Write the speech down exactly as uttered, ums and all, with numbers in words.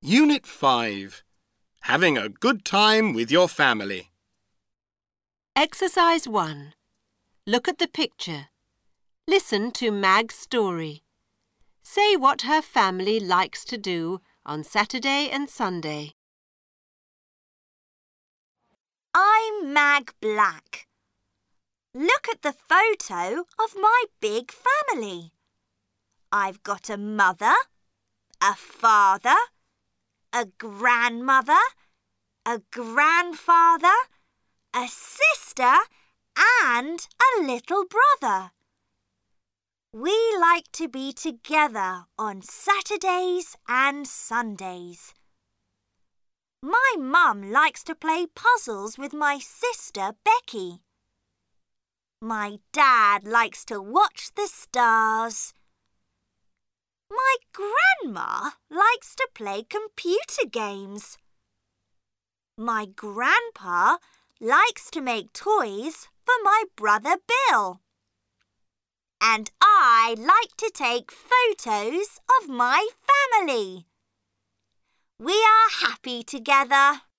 Unit five. Having a good time with your family. Exercise one. Look at the picture. Listen to Mag's story. Say what her family likes to do on Saturday and Sunday. I'm Mag Black. Look at the photo of my big family. I've got a mother, a father, a grandmother, a grandfather, a sister and a little brother. We like to be together on Saturdays and Sundays. My mum likes to play puzzles with my sister Becky. My dad likes to watch the stars. My grandma likes to play computer games. My grandpa likes to make toys for my brother Bill. And I like to take photos of my family. We are happy together.